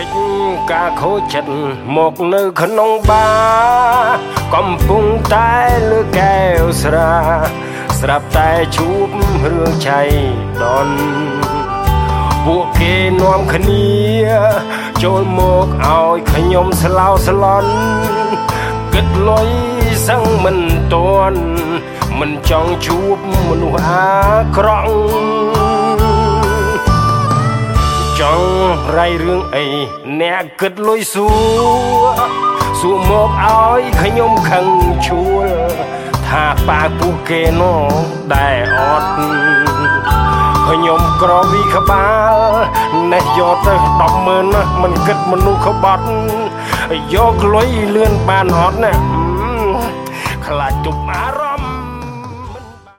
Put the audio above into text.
កិច្ចការខូចចិត្តមកនៅក្នុងបារកំពុងតែលើកែវស្រាស្រាប់តែជួបរឿងចៃដន្យពួកគេនាំគ្នាចូលមកឲ្យខ្ញុំស្លោស្លន់គិតលុយសឹងមិនទាន់មិនចង់ជួបមនុស្សអាក្រក់ចង់រៃរឿងអីអ្នកគិតលុយសួរមកឲ្យខ្ញុំខឹងឈួលថាប៉ាពួកគេនោះដែលអត់ខ្ញុំក្រវីក្បាលនេះយកទៅ100000ណាមិនគិតមនុស្សក្បត់យកលុយលឿនបានអត់ណាខ្លាចជប់អារ